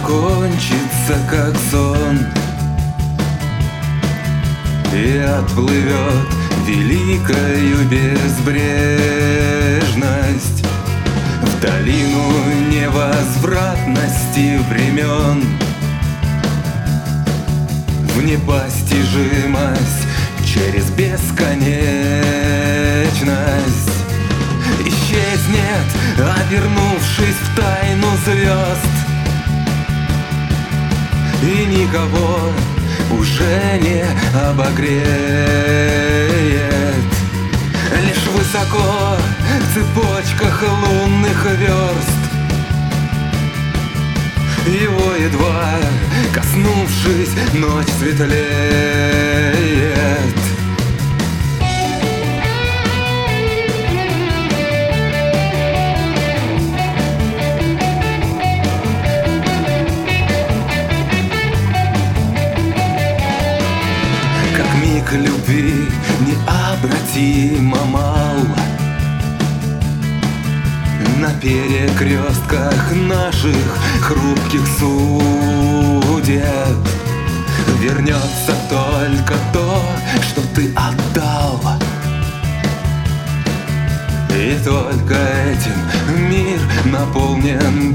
закончится, как сон, и отплывет великою безбрежность в долину невозвратности времен, в непостижимость через бесконечность. Исчезнет, обернувшись в тайну звезд, и никого уже не обогреет. Лишь высоко в цепочках лунных верст, его едва коснувшись, ночь светлеет. Миг любви необратимо мал, на перекрестках наших хрупких судеб вернется только то, что ты отдал. И только этим мир наполнен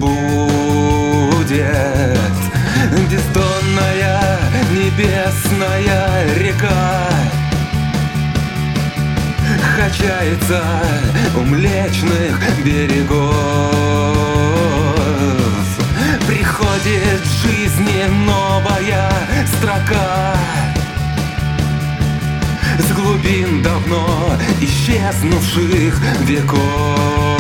будет. Бездонная небесная река качается у млечных берегов. Приходит в жизни новая строка с глубин давно исчезнувших веков.